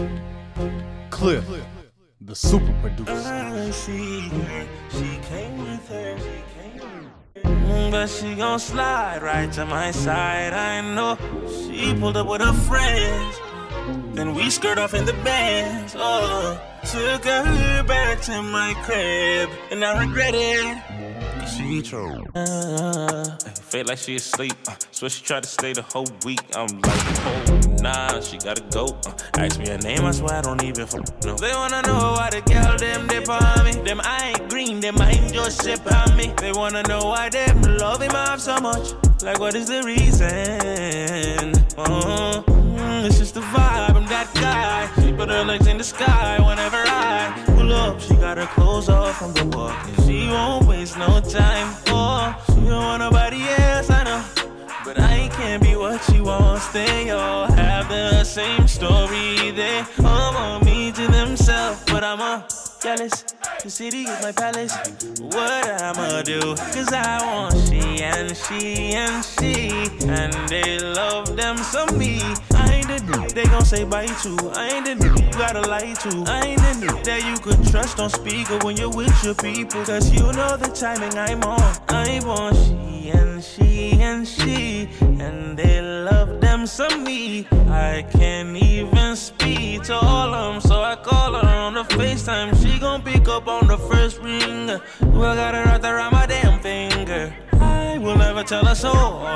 Cliff, the super producer. She came with her. But she gon' slide right to my side. I know she pulled up with her friends. Then we skirt off in the bands. Oh, took her back to my crib, and I regret it. She troll. Feel like she asleep. So she tried to stay the whole week. I'm like, oh, nah, she gotta go. Ask me her name, I swear I don't even know. They wanna know why the girl them dip on me. Them I ain't green, them I ain't just sip on me. They wanna know why them love him off so much. Like, what is the reason? It's just the vibe, I'm that guy. She put her legs in the sky whenever I pull up. She got her clothes off from the walk, and she won't waste no time. Oh, she don't want nobody else, I know. But I can't be what she wants. They all have the same story. They all want me to themselves, but I'm jealous. The city is my palace. What I'ma do? Cause I want she and she and she. And they love them some me. I ain't the dude they gon' say bye to. I ain't the dude you gotta lie to. I ain't the dude that you could trust on speaker when you're with your people. Cause you know the timing I'm on. I want she and she and she. And they love them some me. I can't even speak to all of them, so I call her on the FaceTime. She gon' pick up on the first ring. Well, I got her right around my damn finger. I will never tell her so. Oh,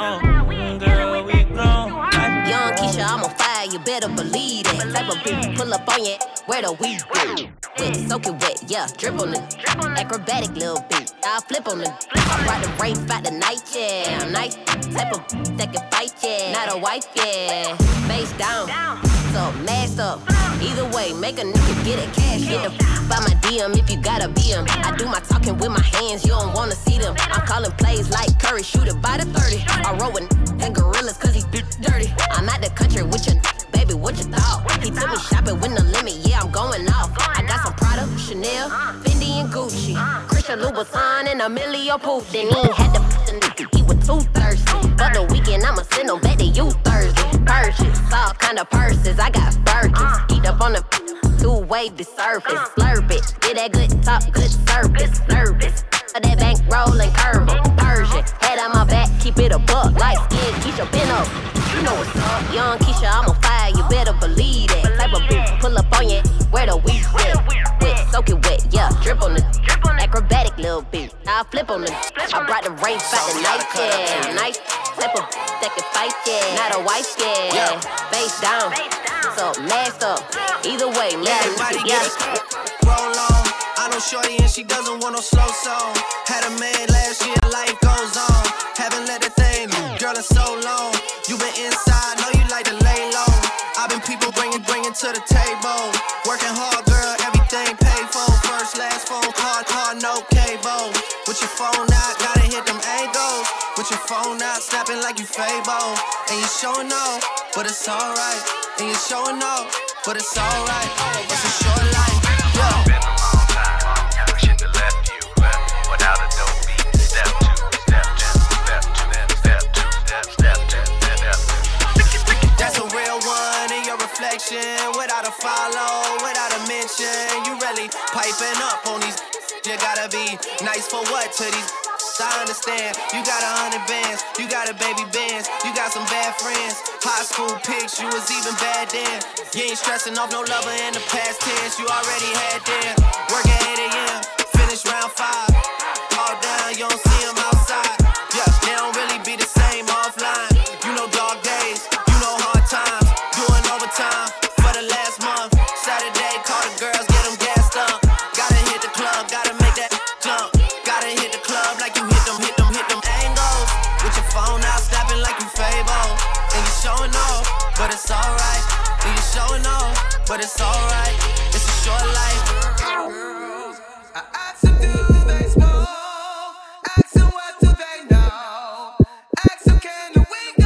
no, girl, we grown. Young Keisha, I'm on fire, you better believe it. Type of beat, pull up on you, where the weed go? Wet, soak it wet, yeah, drip on it. Acrobatic little beat, I'll flip on it. I brought the rain out the night, yeah. I'm nice, type of that can fight, yeah. Not a wife, yeah. Face down, so masked up. Either way, make a nigga get it cash. Get the by my DM if you gotta be him. I do my talking with my hands, you don't wanna see them. I'm calling plays like Curry, shoot it by the 30. I roll with and gorillas cause he's dirty. I'm out the country with your baby, what you thought? He took me shopping with no limit, yeah, I'm going off. I got some Prada, Chanel, Fendi and Gucci, Christian Louboutin and Emilio Pucci. Then he ain't had the nigga, he was too thirsty. For the weekend, I'ma send him back to you Thursday. Purchase, all kind of purses, I got Birkins. Eat up on the two-way the surface, slurp it. Get that good talk, good service, nervous. That bank roll and curve Persian, head on my back, keep it a buck. Light skin, Keisha, been up. You know what's up. Young Keisha, I'm on fire, you better believe it. Type of beat, pull up on you, where the weed at? Wet, soak it wet, yeah, drip on it. Acrobatic little beat, I'll flip on it. I brought the rain out the night, yeah. Nice, type of that can fight, yeah. Not a wife, yeah. Face down, so masked up. Either way, man, everybody get it. Roll on. I know shorty and she doesn't want no slow song. Had a man last year, life goes on. Haven't let the thing, girl, in so long. You been inside, know you like to lay low. I've been people bringing to the table. Working hard, girl, everything paid for. First, last phone call, no cable. With your phone out, gotta hit them angles. With your phone out, snapping like you Fable. And you showing off, but it's alright. And you showing off, but it's alright. It's a short life, yeah. Without a follow, without a mention, you really piping up on these. You gotta be nice for what to these. I understand, you got 100 bands, you got a baby bands, you got some bad friends. High school pics, you was even bad then. You ain't stressing off no lover in the past tense, you already had them. Work at 8 a.m., finish round 5. All down, you don't see them outside. Yeah, they don't really be the same offline. You know dog days, you know hard times. Doing overtime for the last month. Saturday, call the girls, get them gassed up. Gotta hit the club, gotta make that jump. Gotta hit the club like you hit them angles. With your phone out, snapping like you Fable. And you showing off, but it's alright. And you showing off, but it's alright. It's a short life. Girls, I ask them, do they smoke? Ask them, what do they know? Ask them, can we go?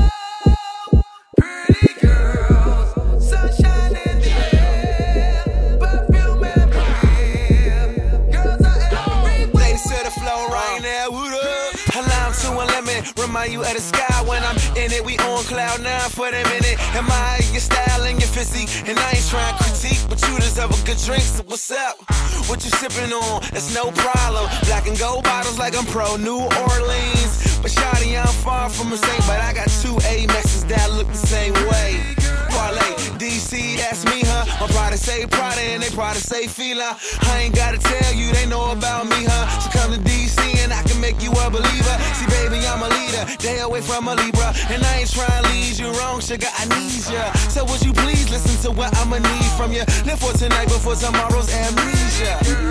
Pretty girls, sunshine in the air, perfume everywhere. Girls are everywhere. Ladies to the flow right now, what up? Allow to a limit, remind you of the sky when I'm in it. We on cloud 9 for the minute. Admire your style and your physique. seek, and I ain't trying to critique, but you deserve a good drink, so what's up? What you sipping on? It's no problem. Black and gold bottles like I'm pro New Orleans. But shawty, I'm far from a saint, but I got two Amexes that look the same way. Parlay, DC, that's me, huh? My Prada say Prada and they Prada say Fila. I ain't gotta tell you, they know about me, huh? So come to DC and I can make you a believer. See, baby, I'm a leader, day away from a Libra, and I ain't trying to lead you wrong, sugar, I need ya. So would you please listen to what I'ma need from you? Live for tonight before tomorrow's amnesia.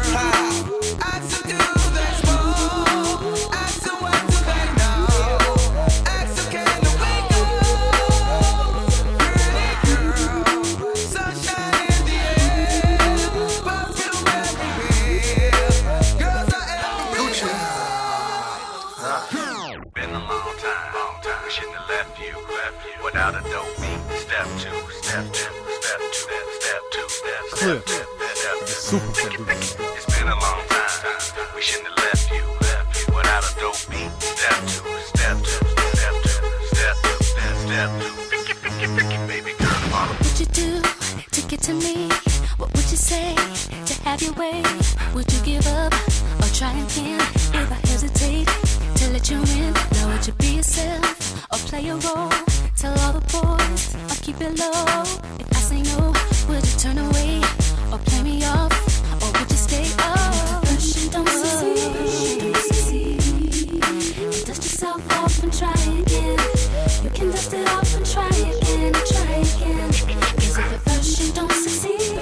Without a dope beat, step two, step two, step two, step two, step two, step two. Super producer. It's been a long time. We shouldn't have left you without a dope beat. Step two, step two, step two, step two, step two. Baby girl, follow. What would you do to get to me? What would you say to have your way? Would you give up or try again? If I hesitate to let you in, now would you be yourself or play a role? Tell all the boys or keep it low. If I say no, would you turn away or play me off, or would you stay? Oh, first you don't succeed. Dust yourself off and try again. You can dust it off and try again, try again. 'Cause if at first you don't succeed,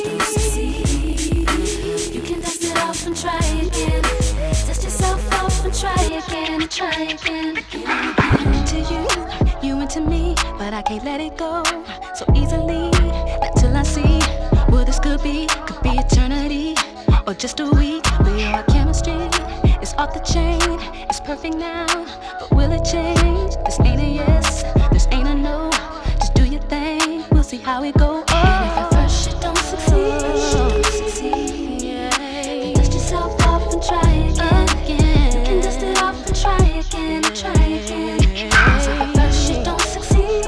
you can dust it off and try again. Dust yourself off and try again, try again. To you into me, but I can't let it go so easily. Not till I see what this could be eternity or just a week. But our chemistry is off the chain. It's perfect now, but will it change? This ain't a yes, this ain't a no. Just do your thing, we'll see how it goes. And if at first you don't succeed, yeah, dust yourself off and try again. You can dust it off and try again, try again. So if at first you don't succeed,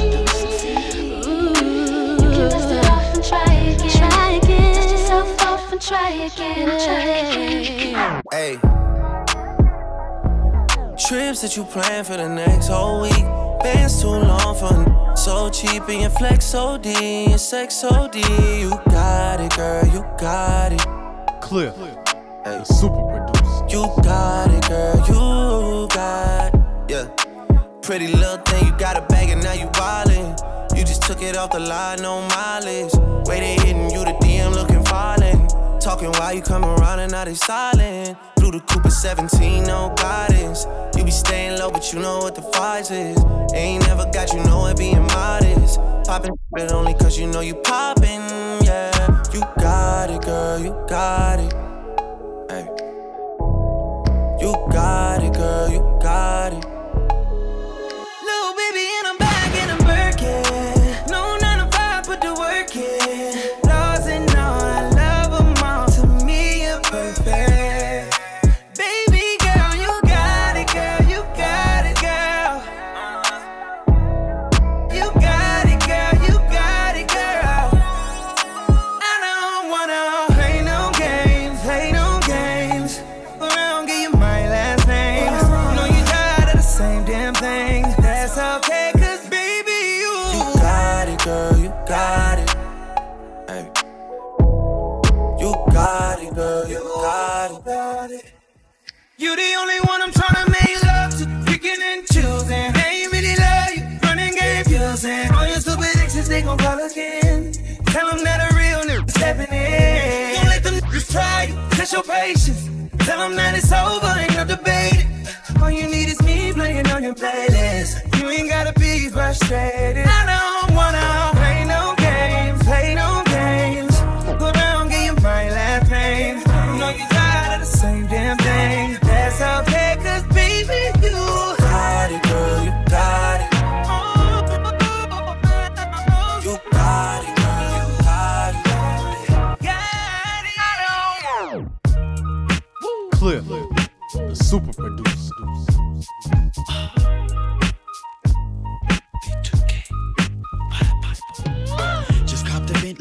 you can dust it off and try again, try again. Dust yourself off and try again, try again. Hey. Trips that you plan for the next whole week. Bands too long for so cheap and your flex OD, your sex OD. You got it, girl, you got it. Cliff, Hey. the super producer. You got it, girl, you got it. Yeah. Pretty little thing, you got a bag and now you wildin'. You just took it off the line, no mileage. Waiting, hitting you the DM looking violent. Talking while you come around and now they silent. Through the coupe at 17, no guidance. You be staying low, but you know what the price is. Ain't never got you know it being modest. Poppin' but only cause you know you poppin', yeah. You got it, girl, you got it. Hey. You got it, girl, you got it. Little baby and I'm back and I'm working. No 9 to 5, put the work in. Laws and all, I love them all. To me, you're perfect. Baby girl, you got it, girl. You got it, girl. You got it, girl. You got it, girl. I don't wanna play no games, play no games. Around, give you my last name. Know you tired of the same damn thing. That's okay, 'cause baby, You got it, girl, you got it. Hey. You got it, girl, you got it. you the only one I'm tryna make love to. Picking and choosing. They ain't really love you. Running game using. All your stupid exes, they gon' call again. Tell them that a real nigga stepping in. Don't let them niggas try you. Test your patience. Tell them that it's over, ain't no debating. All you need is me playing on your playlist. You ain't gotta be frustrated. I don't wanna play no games, play no games. Go around, get you my last name. Know you tired of the same damn thing. That's okay, 'cause baby, you Got it, girl, you got it. You got it, girl, you got it. Cliff, the super producer. B2K.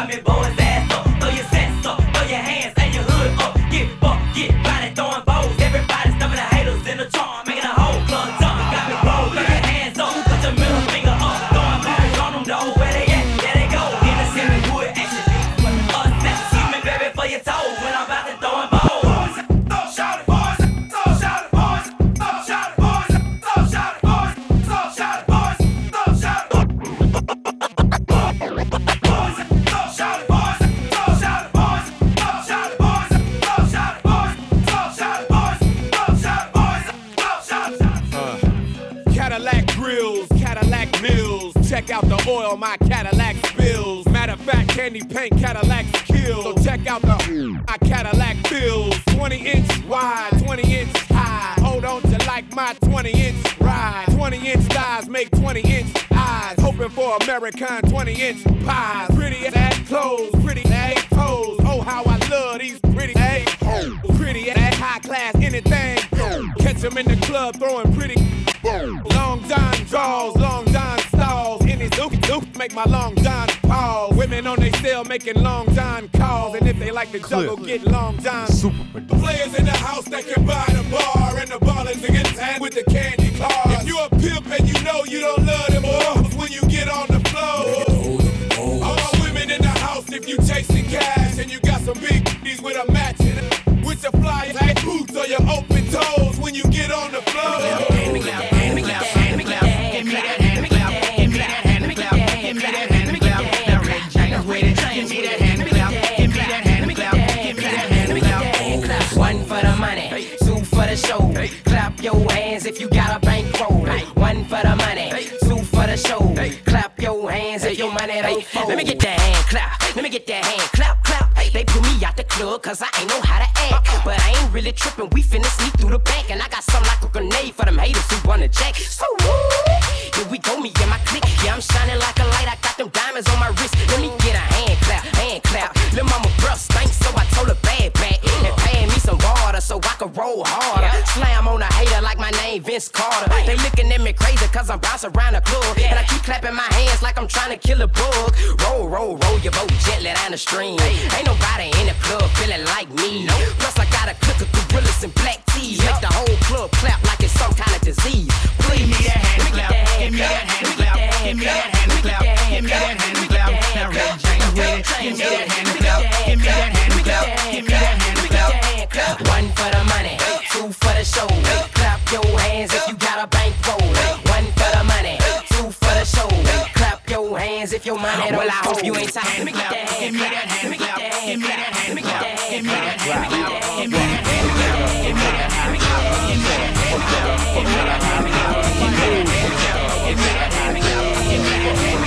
I mean, boys ass up, throw your sets up, throw your hands and your hood up. Get fucked, get body throwing bows. Everybody stuffing the haters in the charm, making the whole club jump. Got me roll, throw your hands up, put your middle finger up, throwing bows on them though. Where they at? There they go. In the city wood action. See me, baby, for your toes when I'm about to throw them bows. Check out the oil my Cadillac spills. Matter of fact, candy paint Cadillac kills. So check out my Cadillac fills. 20-inch wide, 20-inch high. Hold on to like my 20-inch ride. 20-inch thighs make 20-inch eyes. Hoping for American 20-inch pies. Pretty ass clothes, pretty ass toes. Oh, how I love these pretty ass hoes. Pretty ass high class, anything. Catch them in the club throwing pretty. Long John draws, Long John stalls. In his oop, make my Long John pause. Women on they cell making Long John calls. And if they like to juggle, get Long John. Super players in the house that can buy the bar. And the ballers that get tan with the candy cars. If you a pimp and you know you don't love them boys when you get on the floor. All women in the house if you chasing cash. And you got some big b****s with a matching. With your fly tight boots or your open toes when you get on the floor. One for the money, two for the show. Clap your hands if you got a bankroll. One for the money, two for the show. Clap your hands if your money don't fold. Let me get that hand clap. Let me get that hand clap, clap. They put me out the club cause I ain't know how to act. But I ain't really tripping, we finna sneak through the back. And I got something like a grenade for them haters who wanna jack. So here we go, me and my clique. Yeah, I'm shining like a light, I got them diamonds on my wrist. Let me get a hand clap, hand clap. Lil' mama breath stank, so I told her bad back. And paying me some water so I can roll harder. Slam on a hater like my name Vince Carter. They looking at me crazy cause I'm bouncing around the club. And I keep clapping my hands like I'm trying to kill a bug. Roll, roll, roll your boat gently down the stream. Ain't nobody in the club feeling like me. Plus I got a clique of gorillas and black tees. Make the whole club clap like it's some kind of disease. Please, give me that hand clap. Give me that hand clap. Give me that hand clap. Give me that hand clap. Now Ray James with it. Give me that hand clap. Give me that hand clap. Give me that hand clap. One for the money, two for the show. Clap your hands if you got a bankroll. One for the money, two for the show. Clap your hands if your money don't. Well, I hope you ain't tired. Give me that hand clap. Give me that hand clap. Give me that hand clap. Give me that hand clap. Give me that hand clap. Give me that hand clap. Give me that hand clap. Give me that hand clap. Give me that hand clap. Give me that hand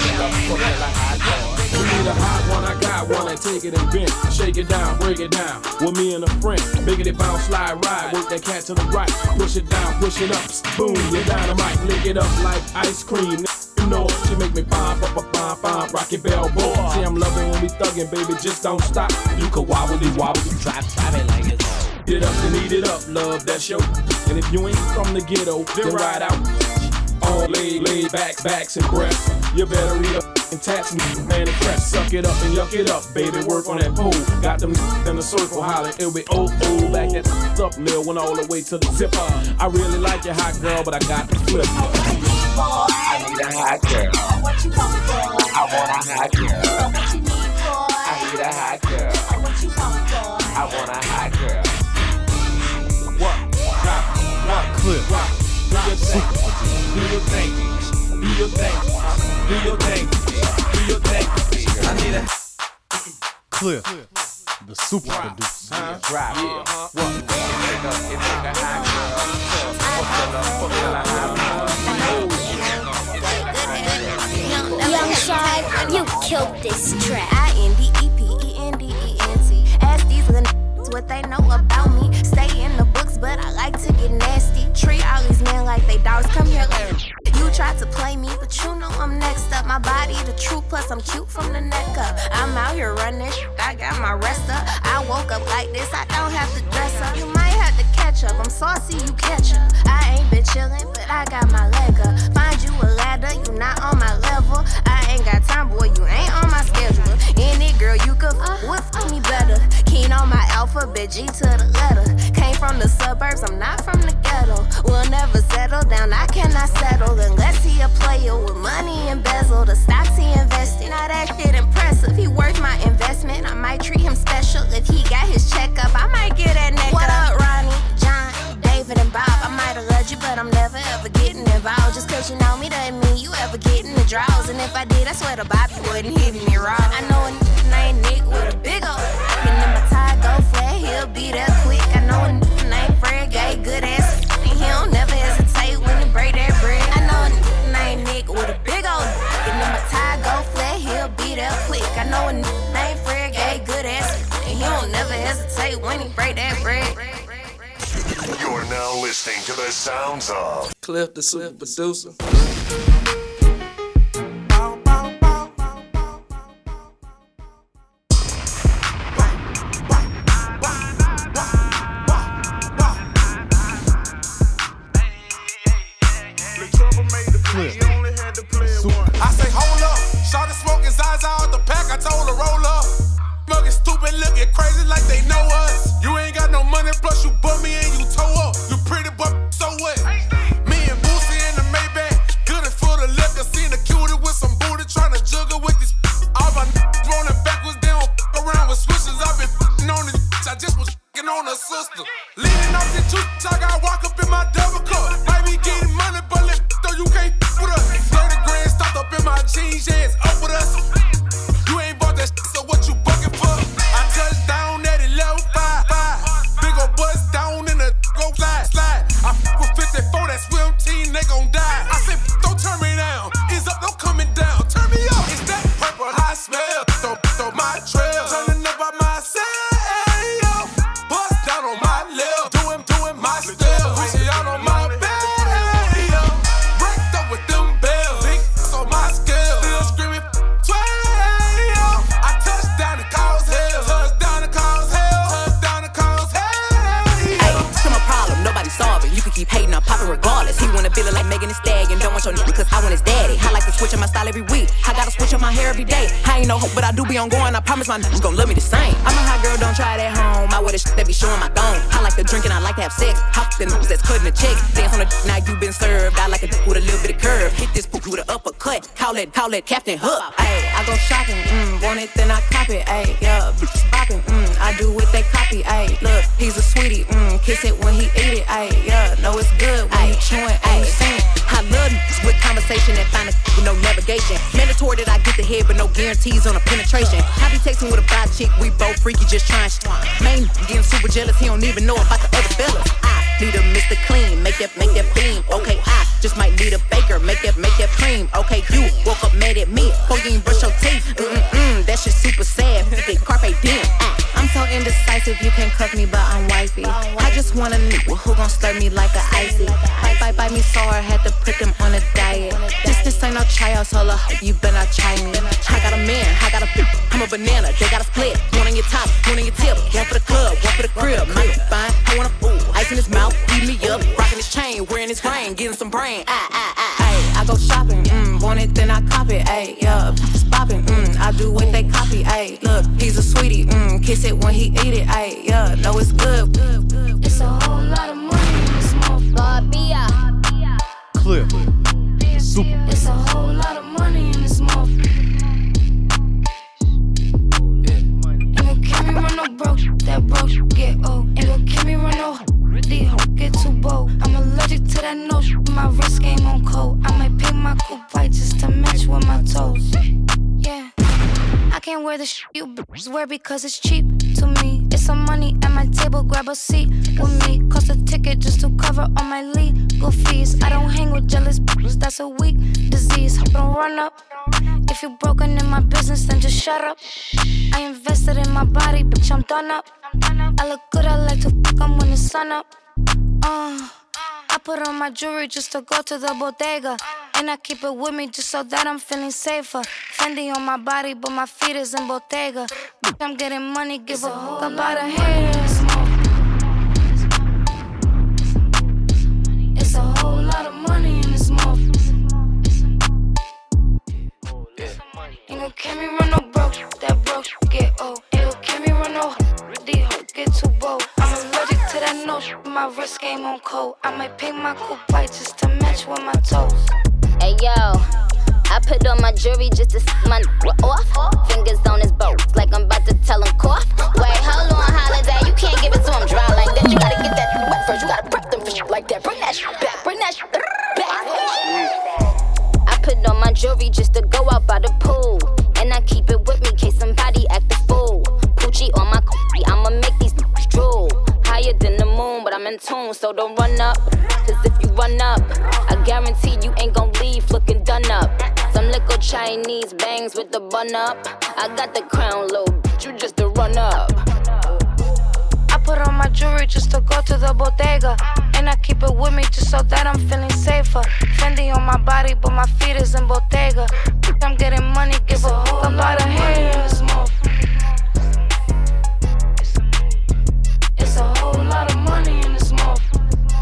clap. You need a hot one, I got one, and take it and bend. Shake it down, break it down, with me and a friend. Biggity bounce, slide, ride, work that cat to the right. Push it down, push it up, boom, you're dynamite. Lick it up like ice cream. You know she make me pop, Rocky Balboa. See, I'm loving when we thuggin', baby, just don't stop. You can wobble, you drive it like it's Eat it up, then eat it up, love, that's your. And if you ain't from the ghetto, then ride out. All laid backs and breasts. You better eat up and tats and man and press. Suck it up and yuck it up, baby, work on that pole. Got them in the circle hollering, it'll be oh, back that up, mill, went all the way to the zipper. I really like your hot girl, but I got to flip. I need a hot girl. What you want for? I want a hot girl. What you need for? I need a hot girl. What you want for? I want a hot girl. What? Clip. Do your thing. Do your thing. Do your thing. Do your thing. Do your thing. I need a Clip. The super producer. Right. Yeah. What? It's like a hot girl. Young Shy, you killed this track. INDEPENDENT. Ask these little what they know about me. Stay in the books, but I like to get nasty. Treat all these men like they dogs. Come here, you tried to play me, but you know I'm next up. My body the truth, plus I'm cute from the neck up. I'm out here running, I got my rest up. I woke up like this, I don't have to dress up. You might have to catch up, I'm saucy, you catch up. I ain't been chillin', but I got my leg up. Find you a ladder, you not on my level. I ain't got time, boy, you ain't on my schedule. Any girl if I did, I swear the Bobby wouldn't hit me raw. I know a nigga named Nick with a big old and then my tie go flat, he'll be there quick. I know a nigga named Fred, gay, good ass, and he don't never hesitate when he break that bread. I know a nigga named Nick with a big old and then my tie go flat, he'll be there quick. I know a nigga named Fred, gay, good ass, and he don't never hesitate when he break that bread. You're now listening to the sounds of Cliff, the super producer. I say, hold up, shawty smoking Zaza out the pack, I told her roll up. Smoking stupid, looking crazy like they know us. You ain't got no money, plus you bummed me and you toe up. You pretty, but so what? Me and Boosie in the Maybach, good for the liquor. Seen a cutie with some booty, tryna juggle with this. All my rolling backwards, they don't around with switches. I've been on this, I just was on her sister. Leaning off the juice, I gotta walk up in my double cup. Might be getting money, but let though you can't with us. 30 grand stopped up in my jeans, yeah, it's up with us. You ain't bought that shit, so what you bucking for? I touched down at 11.5. Big ol' bust down in the go slide. I fuck with 54, that swim team, they gon' die. I said, don't turn me down. It's up, don't coming down. Turn me up. It's that purple high smell. Throw my trail. Turning up by myself. Bust down on my lip. Doing my style. Pushing out on my bed. Wrecked up with them bells. Big on my scale. Still screaming 12. I touched down and cause hell. Touchdown and cause hell. Touchdown and cause hell. Hey, it's my problem. Nobody solve it. You can keep hating, I'm popping regardless. He wanna feel it like Megan Thee Stallion. Don't want your nigga cause I want his daddy. I like to switch up my style every week. I gotta switch up my hair every day. I ain't no hope, but I do be on going. I promise my niggas gon' love me the same. I'm a hot girl, don't try it at home. I wear the shit that be showing my thong. I like to drink and I like to have sex. Hop the niggas that's cutting the checks. Dance on the now you been served. I like a with a little bit of curve. Hit this poop with an uppercut. Call it Captain Hook. Ayy, I go shopping, want it then I cop it. Ayy, yeah, bitches bopping, I do what they copy. Ayy, look, he's a sweetie, kiss it when he eat it. Ayy, yeah, know it's good when you chewing. Ayy, sing. I love niggas with conversation and find a with no navigation. Mandatory that I get the head, but no guarantees on a penetration. I be texting with a bi chick, we both freaky, just trying shit. Man, getting super jealous, he don't even know about the other fellas. I need a Mr. Clean, make that beam. Okay, I just might need a baker, make that cream. Okay, you woke up mad at me, before you ain't brush your teeth. That shit super sad, they carpe diem. I'm so indecisive, you can't cuff me, but I'm wifey. I just want a nigga who gon' stir me like a icy. Bite me so hard, had to put them on a diet. This ain't no tryout, so you better not try me. I got a man, I got a bitch, I'm a banana, they got a split. One on your top, one on your tip, one for the club, one for the crib. Mine fine, I want a fool, ice in his mouth, eat me up, rocking his chain, wearing his ring, getting some brain. Ayy, I go shopping, want it then I cop it. Ayy, yeah, just bopping, I do what they copy. Ayy, look, he's a sweetie, kiss it when he eat it. Ayy, yeah, know it's good. It's a whole lot of money in this motherfucker. Cliff, super. It's a whole lot of money in this motherfucker. Ain't gon' keep me run no broke, that broke get old. Ain't gon' keep me run no these hoes get too bold. I'm allergic to that no my wrist game on cold. I might paint my coupe white just to match with my toes. Yeah, I can't wear the you bitches wear because it's cheap to me. It's some money at my table, grab a seat with me. Cost a ticket just to cover all my legal fees. I don't hang with jealous bitches, that's a weak disease. Don't run up. If you broken in my business, then just shut up. I invested in my body, bitch, I'm done up. I look good, I like to fuck 'em when the sun up. I put on my jewelry just to go to the bodega. And I keep it with me just so that I'm feeling safer. Fendi on my body, but my feet is in Bottega. I'm getting money, give a fuck about a haters. It's a whole lot of money in this motherfucker. Ain't gon' keep me run no broke, that broke get old. Ain't gon' keep me run no these hoes get too bold. I'm allergic to that no my wrist game on cold. I might paint my coupe white just to match with my toes. Hey yo, I put on my jewelry just to see my off. Fingers on his boat, like I'm about to tell him cough. Wait, hold on, holiday, you can't give it to him dry like that. You gotta get that wet first, you gotta prep them like that. Bring that shit back, bring that shit back. I put on my jewelry just to go out by the pool. And I keep it with me in case somebody act a fool. Poochie on my coochie, I'ma make these drool. Higher than the moon, but I'm in tune, so don't run up. Cause if you run up, I guarantee you ain't gon' leave looking done up. Some little Chinese bangs with the bun up. I got the crown, little bitch, you just a run up. I put on my jewelry just to go to the bodega. And I keep it with me just so that I'm feeling safer. Fendi on my body, but my feet is in Bottega. I'm getting money, give a whole lot of hair in this motherfucker. It's a whole lot of money in this motherfucker.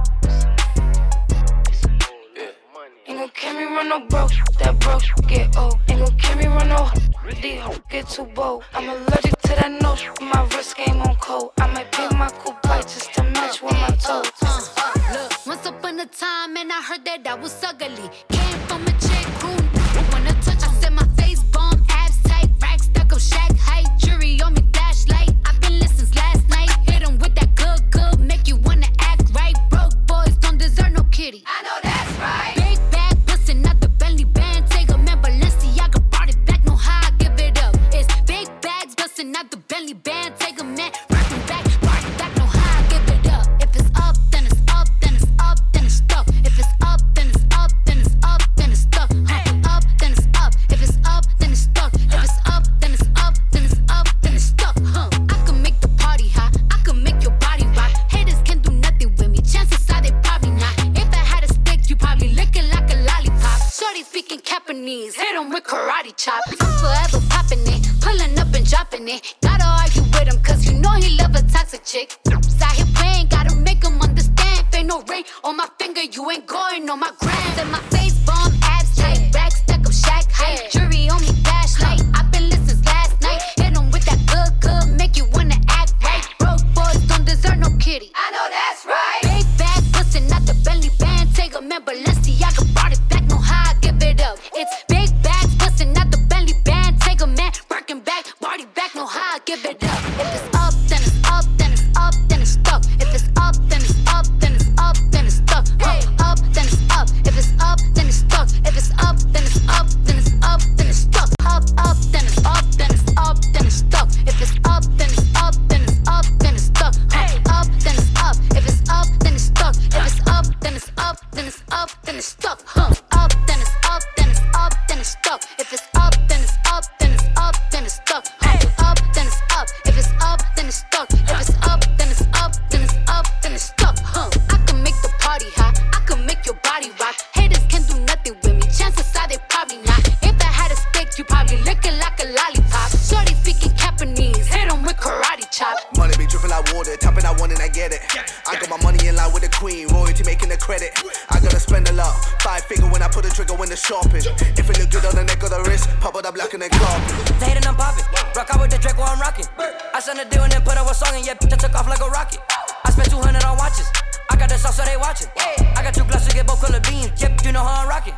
Ain't gon' carry me run no broke, that broke get old. Ain't gon' carry me run no these hoes get too bold. I'm allergic to that nose, my wrist game on cold. I might pick my cool bite just to match with my toes. Look, once upon a time, and I heard that I was ugly. Came from a chick who wanna touch. I said my face bomb, abs tight, rack stuck up, shack height, jury on me, flashlight. I've been listening since last night. Hit 'em with that good, good, make you wanna act right. Broke boys don't deserve no kitty. I know that's right. Big bag bustin' out the Bentley band, take a man Balenciaga brought it back, know how I give it up. It's big bags bustin' out the Bentley band, take a man, rockin' back, brought it back, know how I give it up. If it's up, then it's up, then it's up, then it's stuff. If it's up, then it's up, then it's up, then it's stuff. Up, then it's up. If it's up, then it's stuck. If it's up, then it's up, then it's up, then it's stuck. I can make the party hot, I can make your body rock. Haters can do nothing with me, chances are they probably not. If I had a stick, you probably lick it like a lollipop. Shorty speaking Japanese, hit 'em with karate chop. I'm forever popping it, pulling up and dropping it. Gotta argue with him, cause you know he love a toxic chick. Side here playing, gotta make him understand. Ain't no ring on my finger, you ain't going on my gram. And my face bomb, abs tight, rack stuck up, shack height, jury on me, flashlight. I've been listening since last night. Hit 'em with that good, good, make you wanna act right. Broke boys don't deserve no kitty. I know that's right. Big bag bustin' out the Bentley band, take a man Balenciaga brought it back, know how I give it up. It's big bags bustin' out the Bentley band, take a man working back, party back, know how I give it up. If it's up, then it's up, then it's up, then it's stuck. If it's up, then it's up, then it's up, then it's stuck. Up, then it's up. If it's up, then it's stuck. If it's up, then it's up, then it's up, then it's stuck. Up, then it's up, then it's up, then it's stuck. If it's up, then it's up, then it's up, then it's stuck. Up, then it's up. If it's up, then it's stuck. If it's up, then it's up, then it's up, then it's stuck. Up, then it's up, then it's up, then it's stuck. If it's up, then it's up, then it's up, then it's stuck. Up, then it's up. If it's up, then it's stuck. If it's up, then it's up, then it's up, then it's stuck. I can make the party hot, I can make your body rock. Haters can do nothing with me, chances are they probably not. If I had a stick, you probably lick it like a lollipop. Shorty speaking Japanese, hit 'em with karate chop. Money be dripping like water, tapping I want and I get it. I got my money in line with the queen, royalty making the credit. I gotta spend a lot, 5 figure when I put a trigger when the shopping. If it look good on the neck or the wrist, pop it up black and then carpet. They hatin' I'm poppin', rock out with the Draco I'm rockin'. I signed a deal and then put up a song and yeah, bitch I took off like a rocket. I spent 200 on watches, I got the sauce so they watchin'. I got 2 glasses to get both color beams, yep, you know how I'm rockin'.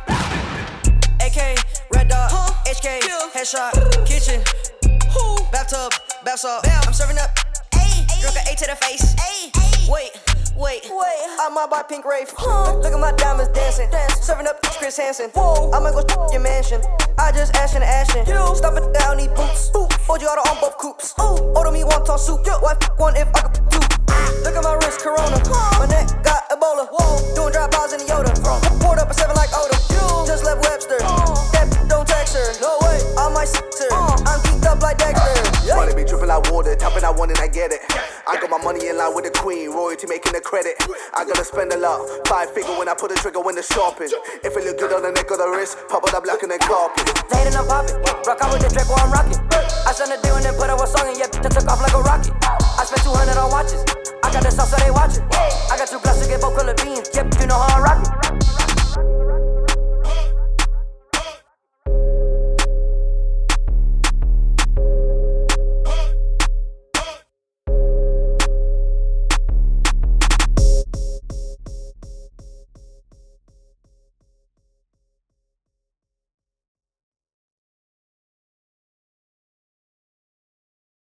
AK, red dot, HK, headshot, kitchen, bathtub, bath salt. I'm serving up, drunk an A to the face. Wait, I might buy pink Wraith. Look at my diamonds dancing, serving up Chris Hansen. I'ma go your mansion, I just ashin' to ashin'. Stop it down, need boots. OG auto on both coops. Order me wonton soup, why one if I could do? Look at my wrist, Corona. My neck got Ebola. Doing dry bars in the Yoda. Poured up a 7 like Oda. Just left Webster. That don't text her. No way, I might her. I'm geeked up like Dexter. Money be dripping like water, tapping I want and I get it. I got my money in line with the queen, royalty making the credit. I gotta spend a lot, 5 figure when I put a trigger when the shopping. If it look good on the neck or the wrist, pop it up black and then carpet. They hatin' I'm poppin', rock out with the Draco I'm rockin'. I signed a deal and then put up a song and yeah, bitch I took off like a rocket. I spent 200 on watches, I got the sauce so they watchin'. I got 2 glasses to get both color beams, yep,